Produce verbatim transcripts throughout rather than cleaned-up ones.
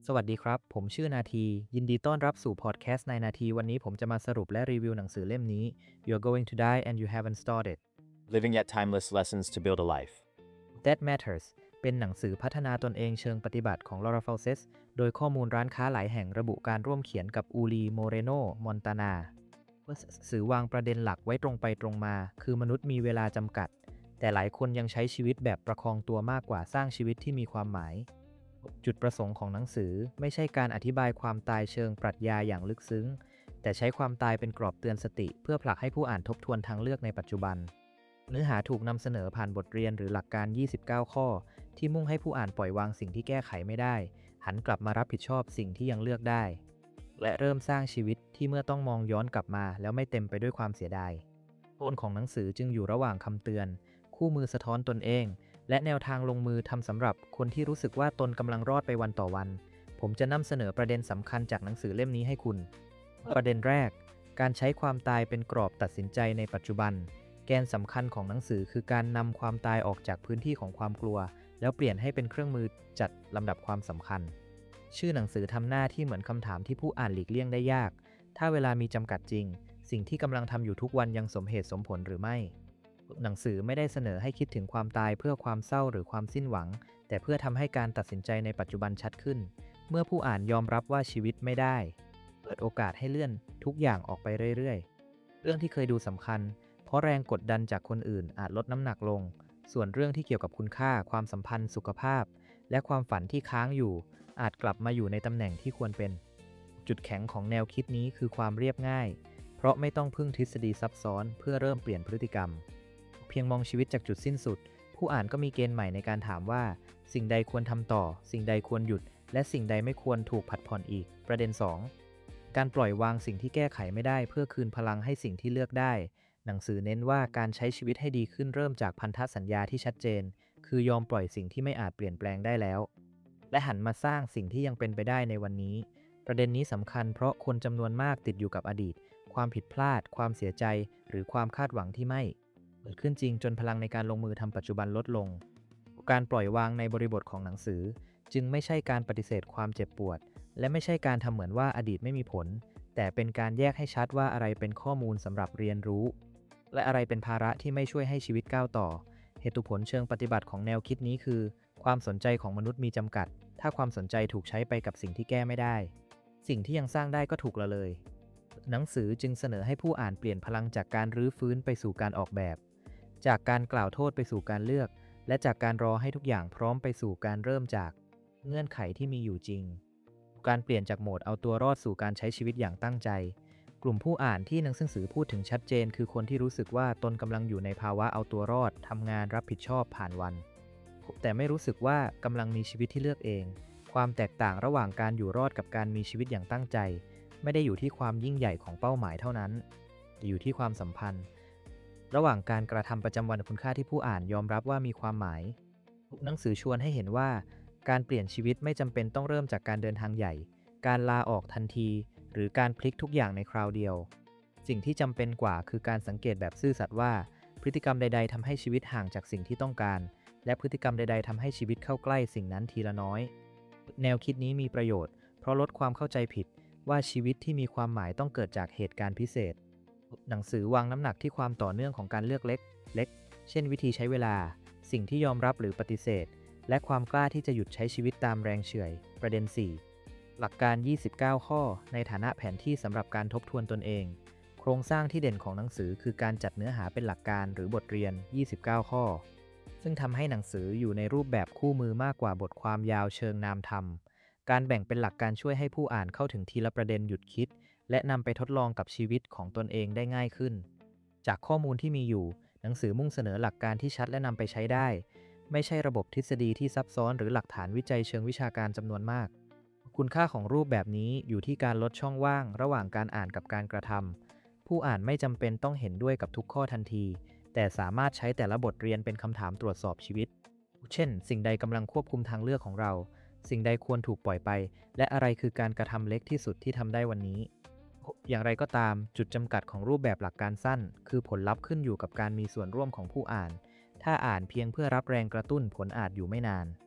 สวัสดีครับผมชื่อนาทียินดีต้อนรับสู่พอดแคสต์ในนาทีวันนี้ผมจะมาสรุปและรีวิวหนังสือเล่มนี้ You're going to die and you haven't started Living Yet Timeless Lessons to Build a Life That Matters เป็นหนังสือพัฒนาตนเองเชิงปฏิบัติของ Laura Falses โดยข้อมูลร้านค้าหลายแห่งระบุการร่วมเขียนกับอูลีโมเรโนมอนตานาสื่อวางประเด็นหลักไว้ตรงไปตรงมาคือมนุษย์มีเวลาจำกัดแต่หลายคนยังใช้ชีวิตแบบประคองตัวมากกว่าสร้างชีวิตที่มีความหมายจุดประสงค์ของหนังสือไม่ใช่การอธิบายความตายเชิงปรัชญาอย่างลึกซึ้งแต่ใช้ความตายเป็นกรอบเตือนสติเพื่อผลักให้ผู้อ่านทบทวนทางเลือกในปัจจุบันเนื้อหาถูกนำเสนอผ่านบทเรียนหรือหลักการยี่สิบเก้าข้อที่มุ่งให้ผู้อ่านปล่อยวางสิ่งที่แก้ไขไม่ได้หันกลับมารับผิดชอบสิ่งที่ยังเลือกได้และเริ่มสร้างชีวิตที่เมื่อต้องมองย้อนกลับมาแล้วไม่เต็มไปด้วยความเสียดายโทนของหนังสือจึงอยู่ระหว่างคำเตือนคู่มือสะท้อนตนเองและแนวทางลงมือทำสำหรับคนที่รู้สึกว่าตนกำลังรอดไปวันต่อวันผมจะนำเสนอประเด็นสำคัญจากหนังสือเล่มนี้ให้คุณประเด็นแรกการใช้ความตายเป็นกรอบตัดสินใจในปัจจุบันแกนสำคัญของหนังสือคือการนำความตายออกจากพื้นที่ของความกลัวแล้วเปลี่ยนให้เป็นเครื่องมือจัดลำดับความสำคัญชื่อหนังสือทำหน้าที่เหมือนคำถามที่ผู้อ่านหลีกเลี่ยงได้ยากถ้าเวลามีจำกัดจริงสิ่งที่กำลังทำอยู่ทุกวันยังสมเหตุสมผลหรือไม่หนังสือไม่ได้เสนอให้คิดถึงความตายเพื่อความเศร้าหรือความสิ้นหวังแต่เพื่อทำให้การตัดสินใจในปัจจุบันชัดขึ้นเมื่อผู้อ่านยอมรับว่าชีวิตไม่ได้เปิดโอกาสให้เลื่อนทุกอย่างออกไปเรื่อยๆเรื่องที่เคยดูสำคัญเพราะแรงกดดันจากคนอื่นอาจลดน้ำหนักลงส่วนเรื่องที่เกี่ยวกับคุณค่าความสัมพันธ์สุขภาพและความฝันที่ค้างอยู่อาจกลับมาอยู่ในตำแหน่งที่ควรเป็นจุดแข็งของแนวคิดนี้คือความเรียบง่ายเพราะไม่ต้องพึ่งทฤษฎีซับซ้อนเพื่อเริ่มเปลี่ยนพฤติกรรมเพียงมองชีวิตจากจุดสิ้นสุดผู้อ่านก็มีเกณฑ์ใหม่ในการถามว่าสิ่งใดควรทำต่อสิ่งใดควรหยุดและสิ่งใดไม่ควรถูกผัดผ่อนอีกประเด็นสองการปล่อยวางสิ่งที่แก้ไขไม่ได้เพื่อคืนพลังให้สิ่งที่เลือกได้หนังสือเน้นว่าการใช้ชีวิตให้ดีขึ้นเริ่มจากพันธสัญญาที่ชัดเจนคือยอมปล่อยสิ่งที่ไม่อาจเปลี่ยนแปลงได้แล้วและหันมาสร้างสิ่งที่ยังเป็นไปได้ในวันนี้ประเด็นนี้สำคัญเพราะคนจำนวนมากติดอยู่กับอดีตความผิดพลาดความเสียใจหรือความคาดหวังที่ไม่เกิดขึ้นจริงจนพลังในการลงมือทำปัจจุบันลดลงการปล่อยวางในบริบทของหนังสือจึงไม่ใช่การปฏิเสธความเจ็บปวดและไม่ใช่การทำเหมือนว่าอดีตไม่มีผลแต่เป็นการแยกให้ชัดว่าอะไรเป็นข้อมูลสำหรับเรียนรู้และอะไรเป็นภาระที่ไม่ช่วยให้ชีวิตก้าวต่อเหตุผลเชิงปฏิบัติของแนวคิดนี้คือความสนใจของมนุษย์มีจำกัดถ้าความสนใจถูกใช้ไปกับสิ่งที่แก้ไม่ได้สิ่งที่ยังสร้างได้ก็ถูกละเลยหนังสือจึงเสนอให้ผู้อ่านเปลี่ยนพลังจากการรื้อฟื้นไปสู่การออกแบบจากการกล่าวโทษไปสู่การเลือกและจากการรอให้ทุกอย่างพร้อมไปสู่การเริ่มจากเงื่อนไขที่มีอยู่จริงการเปลี่ยนจากโหมดเอาตัวรอดสู่การใช้ชีวิตอย่างตั้งใจกลุ่มผู้อ่านที่หนังสือพูดถึงชัดเจนคือคนที่รู้สึกว่าตนกำลังอยู่ในภาวะเอาตัวรอดทำงานรับผิดชอบผ่านวันแต่ไม่รู้สึกว่ากำลังมีชีวิตที่เลือกเองความแตกต่างระหว่างการอยู่รอดกับการมีชีวิตอย่างตั้งใจไม่ได้อยู่ที่ความยิ่งใหญ่ของเป้าหมายเท่านั้นแต่อยู่ที่ความสัมพันธ์ระหว่างการกระทำประจำวันคุณค่าที่ผู้อ่านยอมรับว่ามีความหมายหนังสือชวนให้เห็นว่าการเปลี่ยนชีวิตไม่จำเป็นต้องเริ่มจากการเดินทางใหญ่การลาออกทันทีหรือการพลิกทุกอย่างในคราวเดียวสิ่งที่จำเป็นกว่าคือการสังเกตแบบซื่อสัตย์ว่าพฤติกรรมใดๆทำให้ชีวิตห่างจากสิ่งที่ต้องการและพฤติกรรมใดๆทำให้ชีวิตเข้าใกล้สิ่งนั้นทีละน้อยแนวคิดนี้มีประโยชน์เพราะลดความเข้าใจผิดว่าชีวิตที่มีความหมายต้องเกิดจากเหตุการณ์พิเศษหนังสือวางน้ำหนักที่ความต่อเนื่องของการเลือกเล็กเล็กเช่นวิธีใช้เวลาสิ่งที่ยอมรับหรือปฏิเสธและความกล้าที่จะหยุดใช้ชีวิตตามแรงเฉื่อยประเด็นสี่หลักการยี่สิบเก้าข้อในฐานะแผนที่สำหรับการทบทวนตนเองโครงสร้างที่เด่นของหนังสือคือการจัดเนื้อหาเป็นหลักการหรือบทเรียนยี่สิบเก้าข้อซึ่งทำให้หนังสืออยู่ในรูปแบบคู่มือมากกว่าบทความยาวเชิงนามธรรมการแบ่งเป็นหลักการช่วยให้ผู้อ่านเข้าถึงทีละประเด็นหยุดคิดและนำไปทดลองกับชีวิตของตนเองได้ง่ายขึ้นจากข้อมูลที่มีอยู่หนังสือมุ่งเสนอหลักการที่ชัดและนำไปใช้ได้ไม่ใช่ระบบทฤษฎีที่ซับซ้อนหรือหลักฐานวิจัยเชิงวิชาการจำนวนมากคุณค่าของรูปแบบนี้อยู่ที่การลดช่องว่างระหว่างการอ่านกับการกระทำผู้อ่านไม่จำเป็นต้องเห็นด้วยกับทุกข้อทันทีแต่สามารถใช้แต่ละบทเรียนเป็นคำถามตรวจสอบชีวิตเช่นสิ่งใดกำลังควบคุมทางเลือกของเราสิ่งใดควรถูกปล่อยไปและอะไรคือการกระทำเล็กที่สุดที่ทำได้วันนี้อย่างไรก็ตามจุดจำกัดของรูปแบบหลักการสั้นคือผลลัพธ์ขึ้นอยู่กับการมีส่วนร่วมของผู้อ่านถ้าอ่านเพียงเพื่อรับแรงกระตุ้นผลอาจอยู่ไม่นาน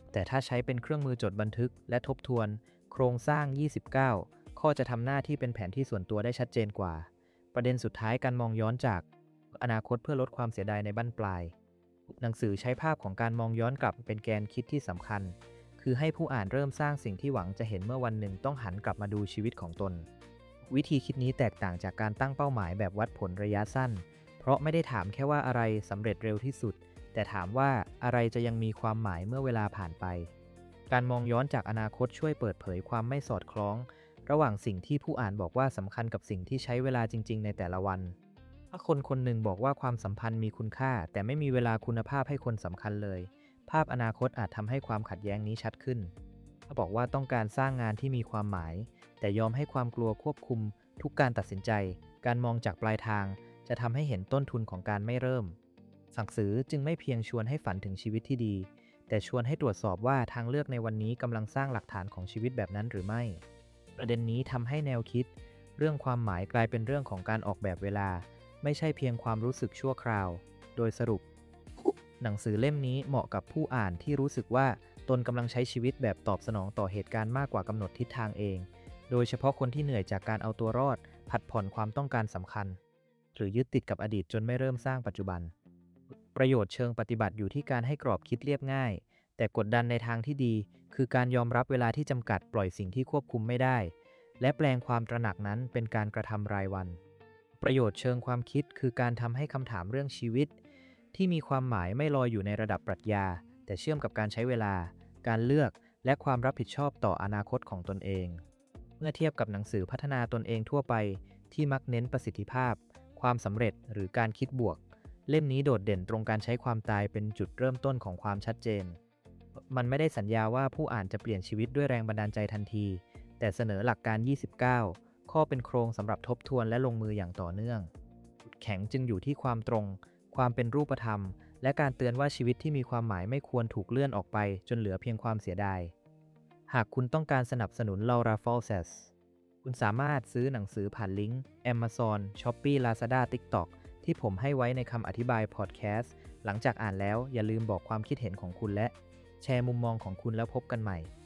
แต่ถ้าใช้เป็นเครื่องมือจดบันทึกและทบทวนโครงสร้าง ยี่สิบเก้า ข้อจะทำหน้าที่เป็นแผนที่ส่วนตัวได้ชัดเจนกว่า ประเด็นสุดท้ายการมองย้อนจากอนาคตเพื่อลดความเสียดายในบั้นปลาย หนังสือใช้ภาพของการมองย้อนกลับเป็นแกนคิดที่สำคัญ คือให้ผู้อ่านเริ่มสร้างสิ่งที่หวังจะเห็นเมื่อวันหนึ่งต้องหันกลับมาดูชีวิตของตน วิธีคิดนี้แตกต่างจากการตั้งเป้าหมายแบบวัดผลระยะสั้น เพราะไม่ได้ถามแค่ว่าอะไรสำเร็จเร็วที่สุด แต่ถามว่าอะไรจะยังมีความหมายเมื่อเวลาผ่านไป การมองย้อนจากอนาคตช่วยเปิดเผยความไม่สอดคล้อง ระหว่างสิ่งที่ผู้อ่านบอกว่าสำคัญกับสิ่งที่ใช้เวลาจริงๆในแต่ละวัน ถ้าคนคนหนึ่งบอกว่าความสัมพันธ์มีคุณค่าแต่ไม่มีเวลาคุณภาพให้คนสำคัญเลย ภาพอนาคตอาจทำให้ความขัดแย้งนี้ชัดขึ้น ถ้าบอกว่าต้องการสร้างงานที่มีความหมายแต่ยอมให้ความกลัวควบคุมทุกการตัดสินใจ การมองจากปลายทางจะทำให้เห็นต้นทุนของการไม่เริ่มหนังสือจึงไม่เพียงชวนให้ฝันถึงชีวิตที่ดีแต่ชวนให้ตรวจสอบว่าทางเลือกในวันนี้กำลังสร้างหลักฐานของชีวิตแบบนั้นหรือไม่ ประเด็นนี้ทำให้แนวคิดเรื่องความหมายกลายเป็นเรื่องของการออกแบบเวลาไม่ใช่เพียงความรู้สึกชั่วคราวโดยสรุปหนังสือเล่มนี้เหมาะกับผู้อ่านที่รู้สึกว่าตนกำลังใช้ชีวิตแบบตอบสนองต่อเหตุการณ์มากกว่ากำหนดทิศทางเองโดยเฉพาะคนที่เหนื่อยจากการเอาตัวรอดผัดผ่อนความต้องการสำคัญหรือยึดติดกับอดีตจนไม่เริ่มสร้างปัจจุบันประโยชน์เชิงปฏิบัติอยู่ที่การให้กรอบคิดเรียบง่ายแต่กดดันในทางที่ดีคือการยอมรับเวลาที่จำกัดปล่อยสิ่งที่ควบคุมไม่ได้และแปลงความตระหนักนั้นเป็นการกระทำรายวันประโยชน์เชิงความคิดคือการทำให้คำถามเรื่องชีวิตที่มีความหมายไม่ลอยอยู่ในระดับปรัชญาแต่เชื่อมกับการใช้เวลาการเลือกและความรับผิดชอบต่ออนาคตของตนเองเมื่อเทียบกับหนังสือพัฒนาตนเองทั่วไปที่มักเน้นประสิทธิภาพความสำเร็จหรือการคิดบวกเล่มนี้โดดเด่นตรงการใช้ความตายเป็นจุดเริ่มต้นของความชัดเจนมันไม่ได้สัญญาว่าผู้อ่านจะเปลี่ยนชีวิตด้วยแรงบันดาลใจทันทีแต่เสนอหลักการ ยี่สิบเก้า ข้อเป็นโครงสำหรับทบทวนและลงมืออย่างต่อเนื่องจุดแข็งจึงอยู่ที่ความตรงความเป็นรูปธรรมและการเตือนว่าชีวิตที่มีความหมายไม่ควรถูกเลื่อนออกไปจนเหลือเพียงความเสียดายหากคุณต้องการสนับสนุน Laura Falses คุณสามารถซื้อหนังสือผ่านลิงก์ Amazon, Shopee, Lazada, TikTok ที่ผมให้ไว้ในคำอธิบายพอดแคสต์หลังจากอ่านแล้วอย่าลืมบอกความคิดเห็นของคุณและแชร์มุมมองของคุณแล้วพบกันใหม่